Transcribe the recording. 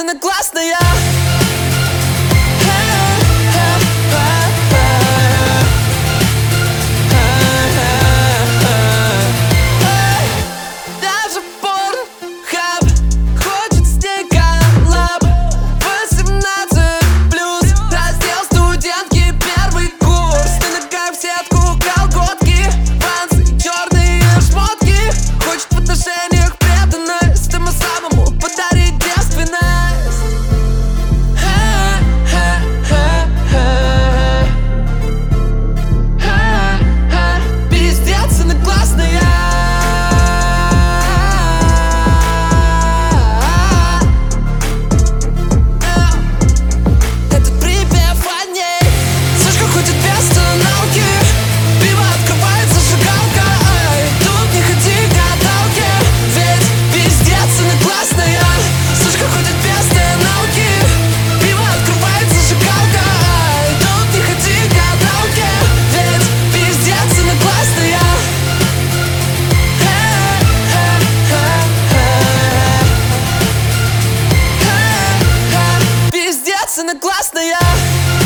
она классная. Даже Порнхаб хочет с ней коллаб. 18+, раздел студентки, первый курс. Ты ногая в сетку, колготки, панцы и черные шмотки. Хочет в отношениях преданность, ему самому подарить девственность. Пиздец, она классная. Этот припев о ней. Сушка ходит без остановки, пиво открывает зажигалка. Ай, тут не ходи к гадалке, ведь пиздец, она классная. Сушка ходит без остановки, пиво открывает зажигалка. Ай, тут не ходи к гадалке, ведь пиздец, она классная. Пиздец, она классная.